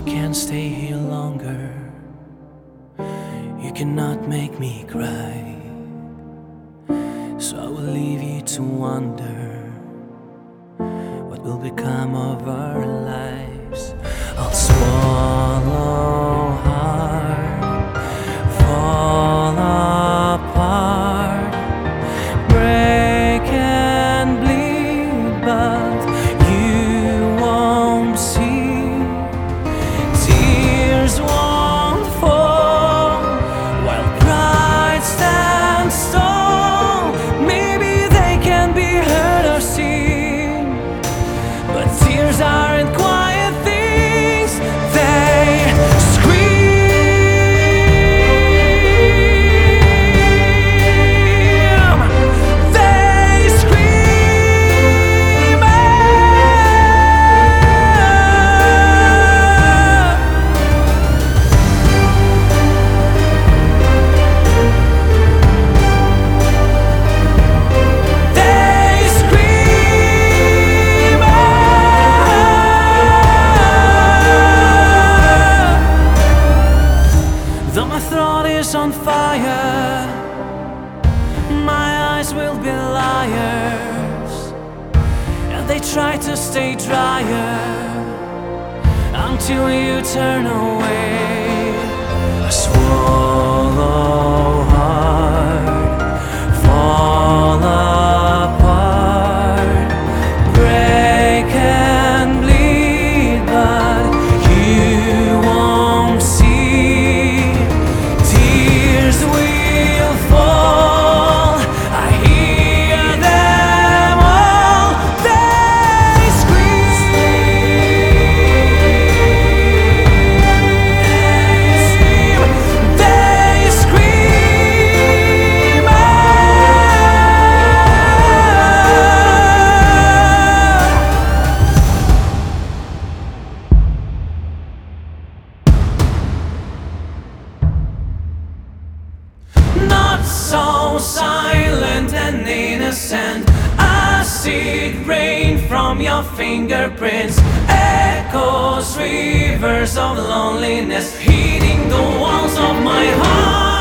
can't stay here longer. You cannot make me cry, so I will leave you to wonder what will become of our lives. I'll swallow hard, fall apart, break and bleed, but you won't see. Tears won't fall while pride stands tall. Maybe they can be heard or seen, but tears aren't quiet things. They scream. They scream. They scream. Though my throat is on fire, my eyes will be liars, and they try to stay drier until you turn away. I swallow hard, fall apart, break and bleed, but you won't see. Tears will fall, I hear them all. They scream. They scream. Not so silent and innocent. Acid rain from your fingerprints, echoes, rivers of loneliness, hitting the walls of my heart.